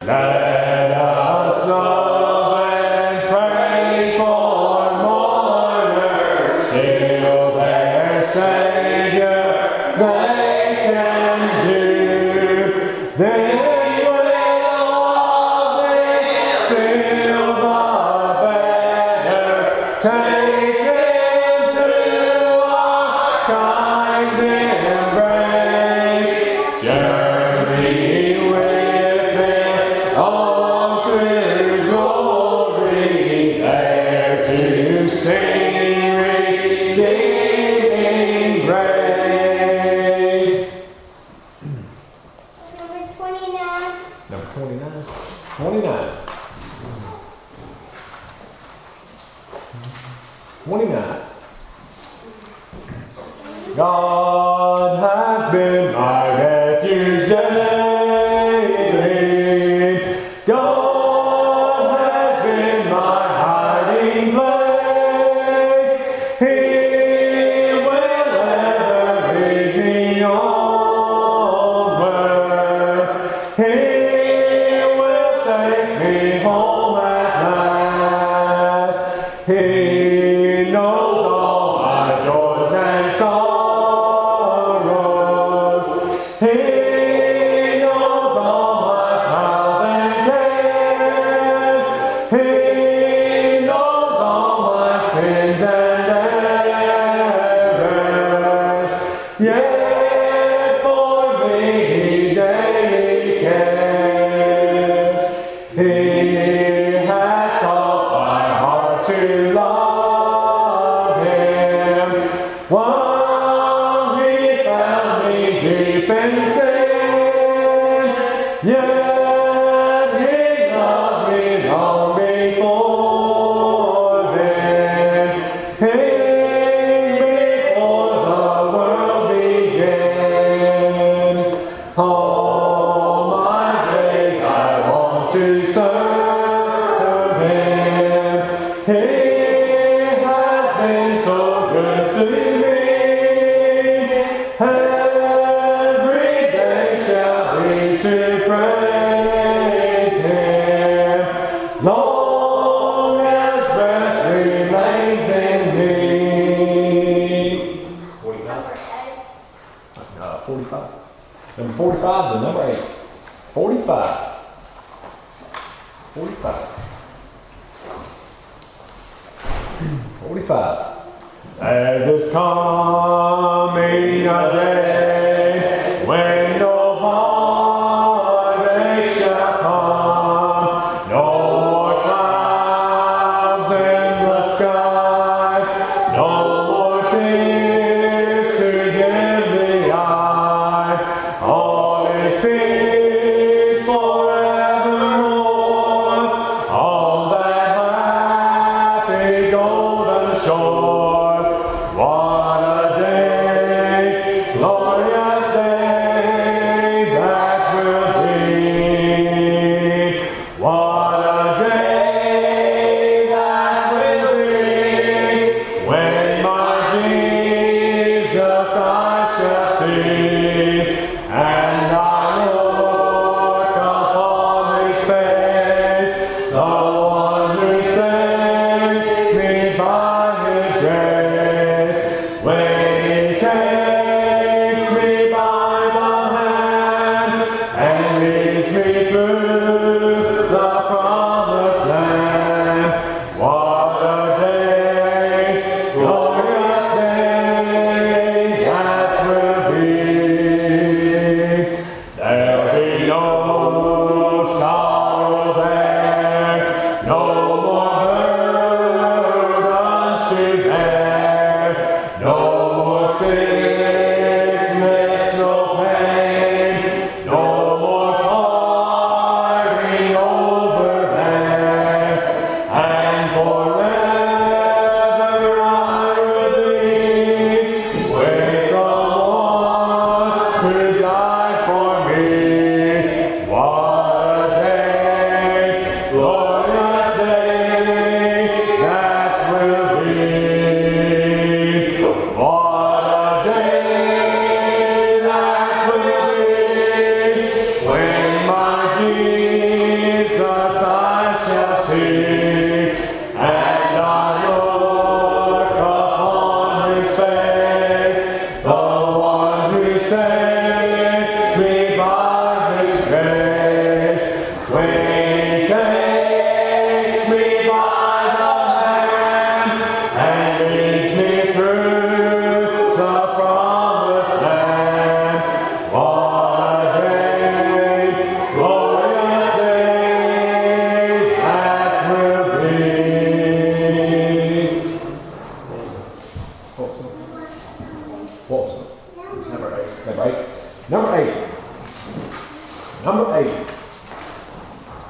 Let us love and pray for mourners, still their Savior they can do. They will love them still the better. Take them to our kind embrace. Journey with them on through glory, there to sing redeeming grace. Number 29. Number 29. 29. 29. God has been my refuge daily. God has been my hiding place. He will ever lead me onward. He will take me home at last. He knows all my joys and sorrows. He knows all my trials and cares. He knows all my sins and errors. Yet for me he daily cares. He has taught my heart to love him. While he found me deep in sin, yet he loved me long before then. Before the world began. All my days I want to serve him. He has been so good to me. Every day shall be to praise him. Long as breath remains in me. 45. 45. Number 45 to number 8. 45. 45. 45. There is coming a day when no heartache shall come, no more clouds in the sky, no more tears to dim the eye. All is peace forevermore. All that happy golden shore. What a day, Lord,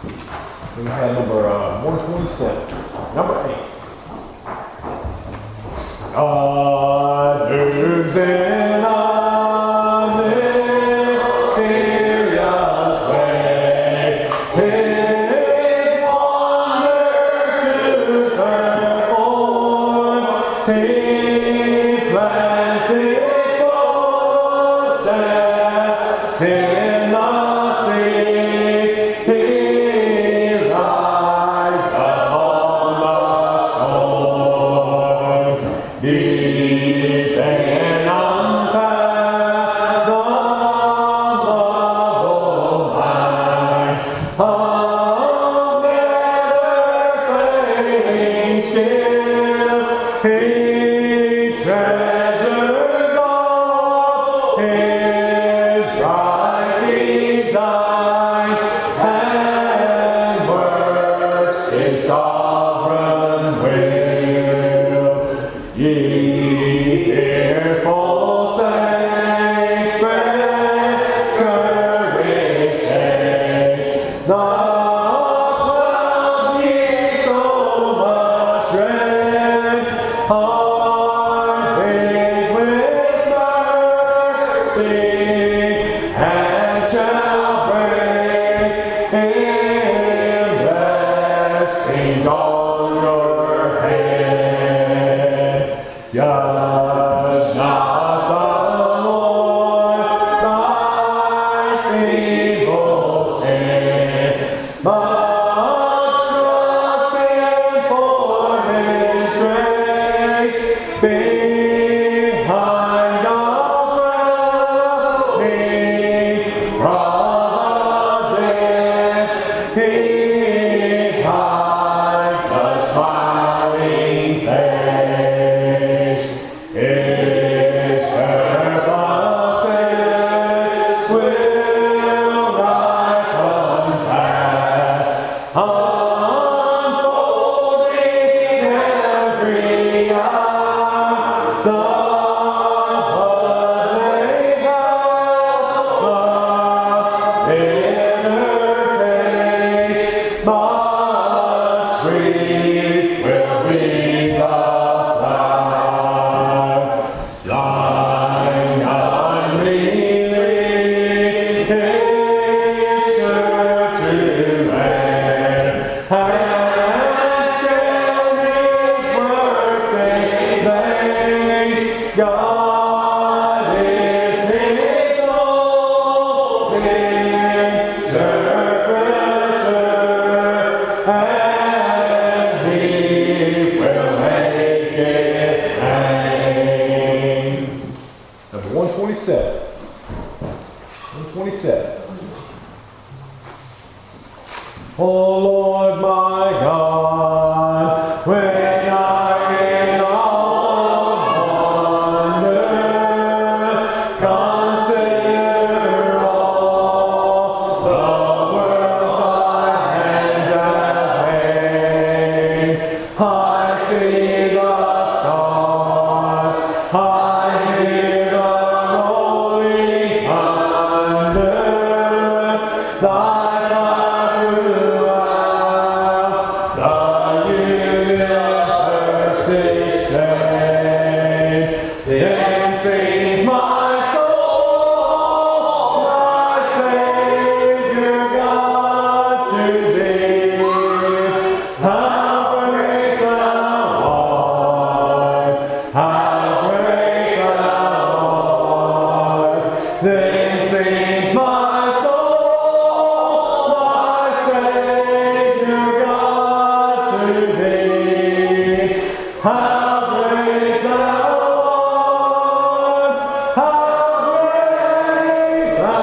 We have number 127. Number 8. God moves in a mysterious way. His wonders to perform. He plants his footsteps in the sea. He rides upon the storm. Deep and unfathomable minds of never-failing skill. He treasures all his right designs and works his sovereign will. Ye fearful saints, spread courage, say, the clouds ye so much dread are big with mercy and shall break in blessings on your head. Judge not the Lord thy feeble sins, but trust him for his grace. Behind the frowning providence, he hides the smiling face. His purposes will ripen fast, unfolding every hour. The bud may have the bitter taste, but sweet will be the flower. Lying unbelief is sure to end, and still his works in vain. God is his own interpreter, and he will make it plain. Number 127. 127. Oh Lord my God, when I'm in awesome wonder, consider all the worlds thy hands have made. I see the stars, I hear the rolling thunder, thy power throughout the universe display. Then sings my soul, my Savior God, to thee. How great thou art, how great thou art. Then sings my soul, my Savior God, to thee. How great thou art, how great thou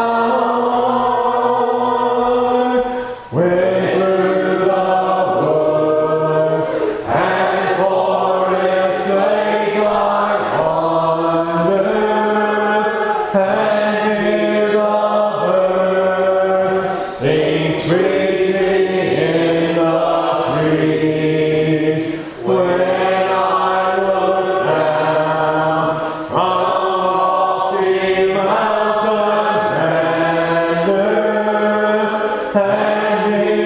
art. When through the woods and forests waves I wander, and hear the birds sing sweetly in the trees. When I look down from lofty mountain grandeur, and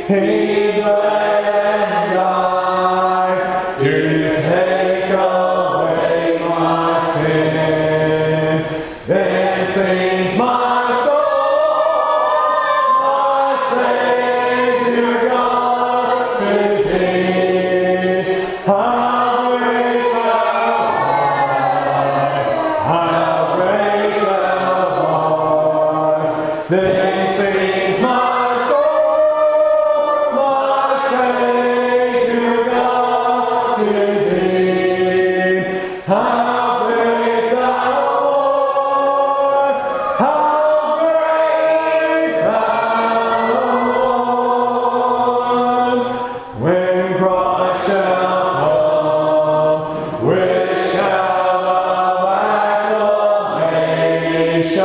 He bled and died to take away my sin. Then sings my soul, my Savior God to thee. How great thou art, how great thou art. Then sings my soul, my Savior God to thee. How great thou art, how great thou art. When Christ shall come with shout of acclamation,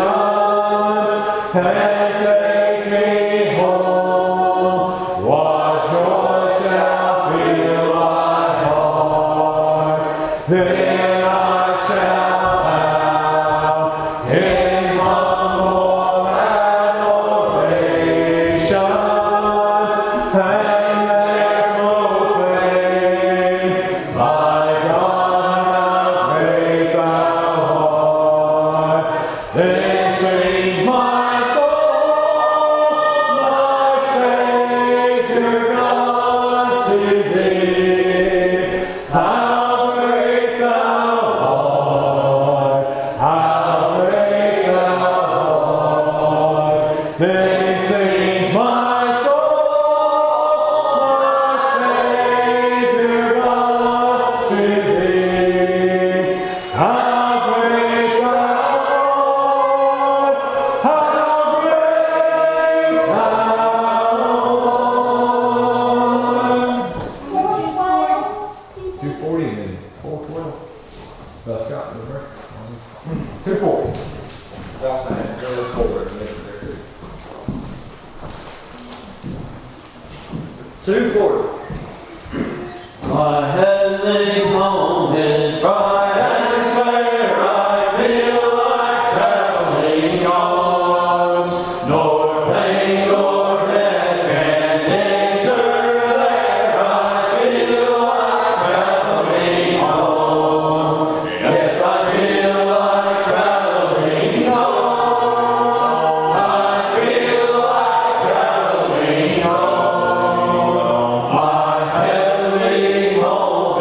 and take me home, what joy shall fill my heart. Then I shall bow in humble adoration, and there proclaim, my God, how great thou art. Then sings my soul, my Savior God to thee. How great thou art, how great thou art. Then sings my soul, my Savior God to thee. How great thou art, how great thou art. 240 and 412. That's got the number. 240. Also, I had to go forward and make it there too. 240. My heavenly home is bright and clear, I feel like traveling on. Nor pain nor death can enter there, I feel like traveling on. Yes, I feel like traveling on. I feel like traveling on. My heavenly home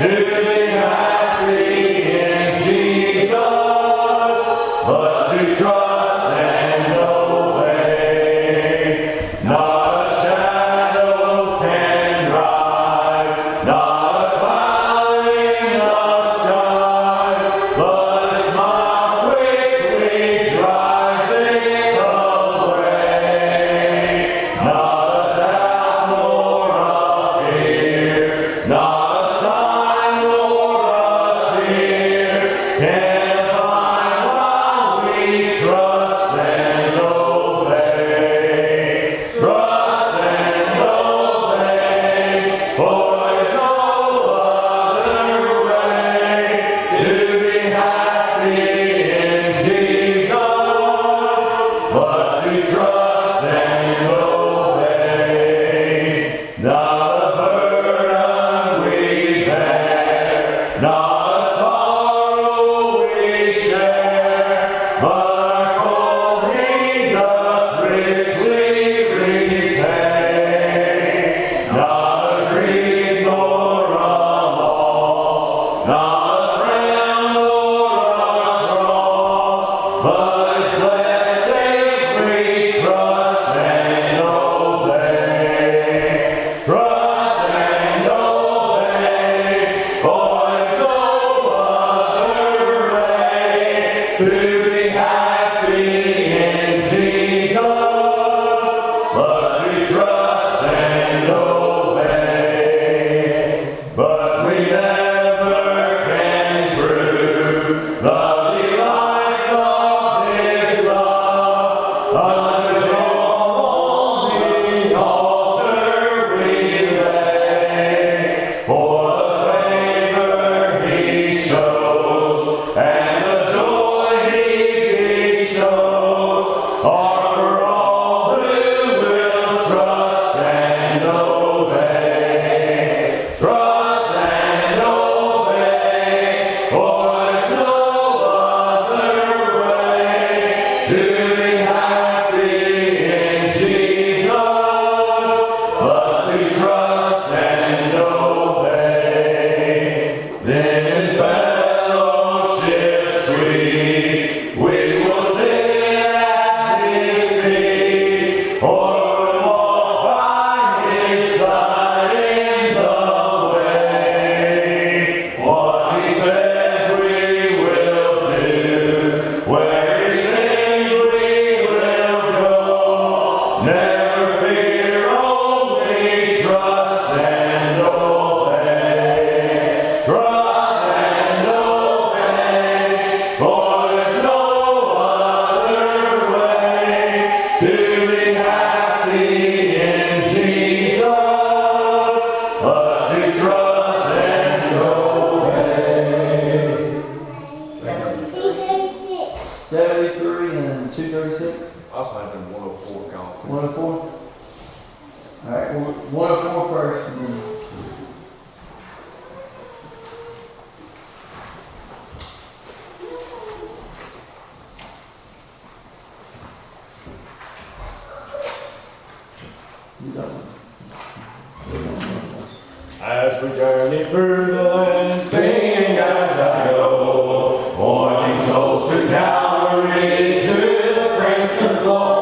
As we journey through the land, singing as I go, pointing souls to Calvary, to the crimson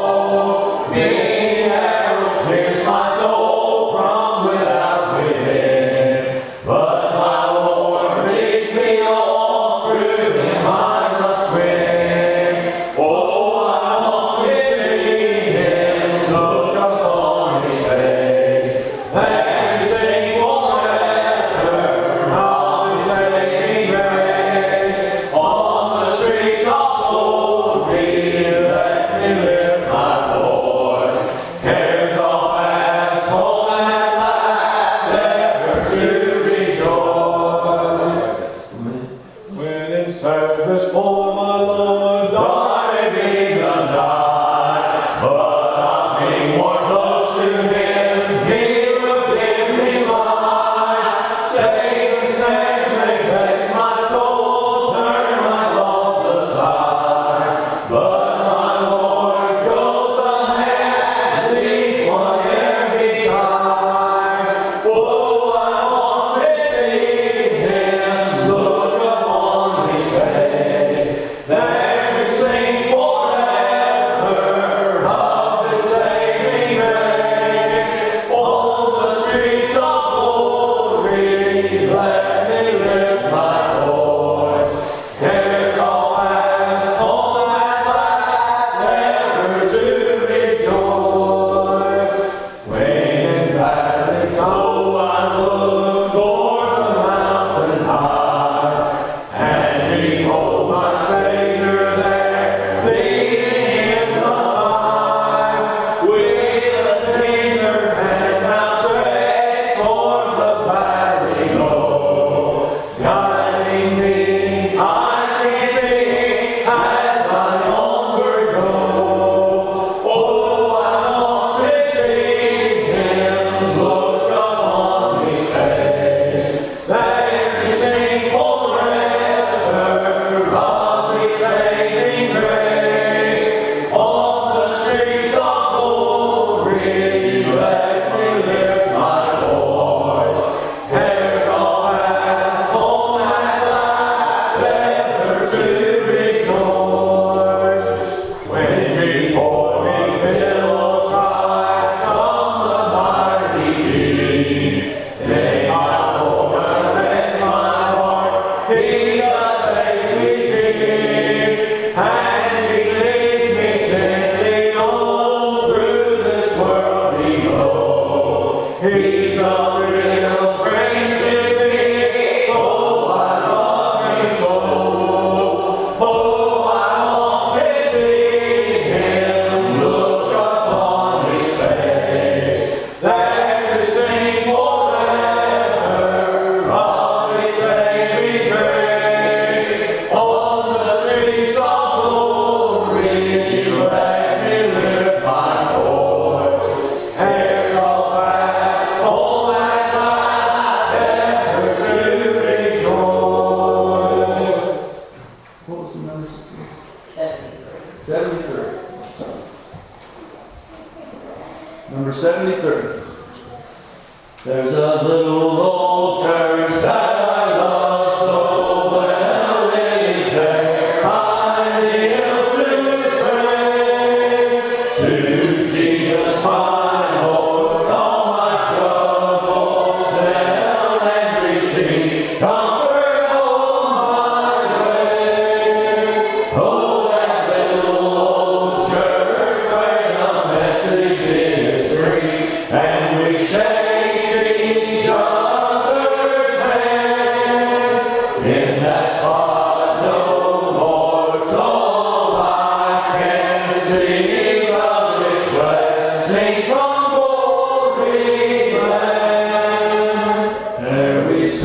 flow. Many arrows pierce my soul from without within, but my Lord leads me on, through Him I must win. Oh, I want to see Him, look upon His face. As we sing forever, I'll be saved.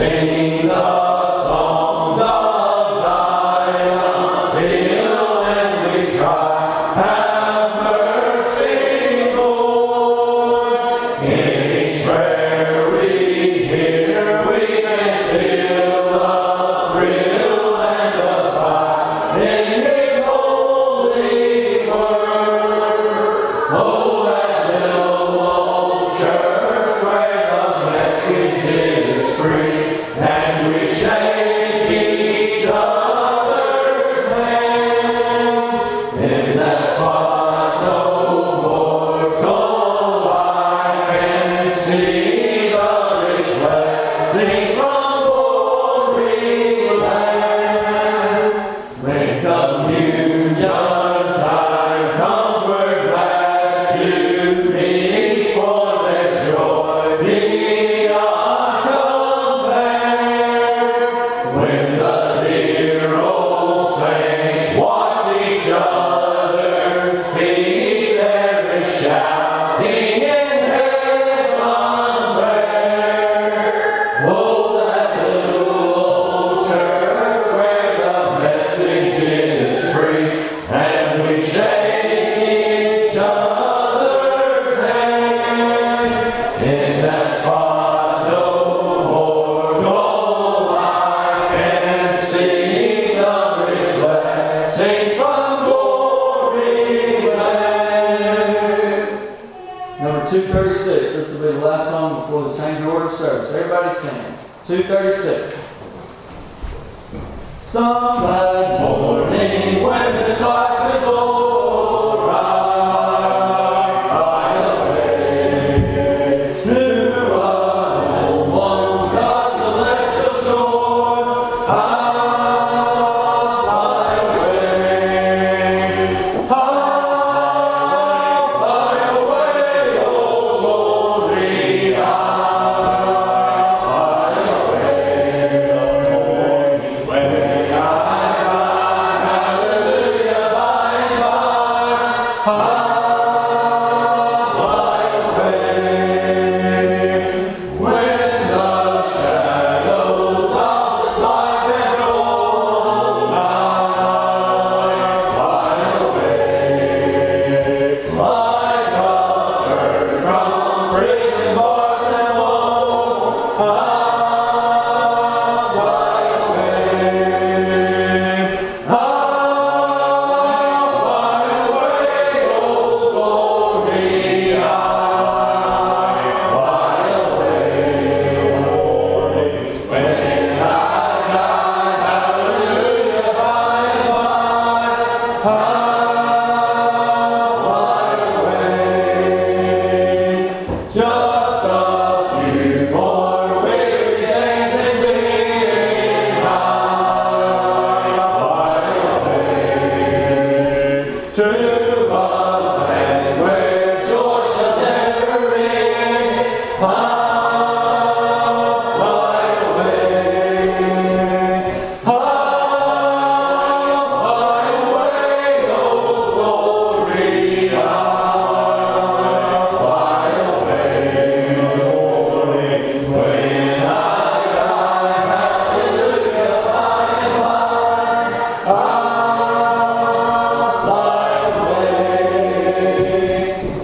Sing the songs of Zion, still and we cry, have mercy, Lord. In each prayer we hear, we can feel the thrill and abide in His holy word. Oh, that little old church where the message is free, and we shake each other's hand. In that spot no mortal eye can see the rich blessings from glory land. When communion time comes, we're glad to meet, for there's joy beyond compare. When the dear old saints wash each other's feet, there is shouting in heaven there. Oh, that little old church where the message is free, and we shake each other's hand. In that spot no mortal eye can see the rich blessings from glory land. Number 236. This will be the last song before the change order of service. Everybody sing. 236. Some glad Morning when the sun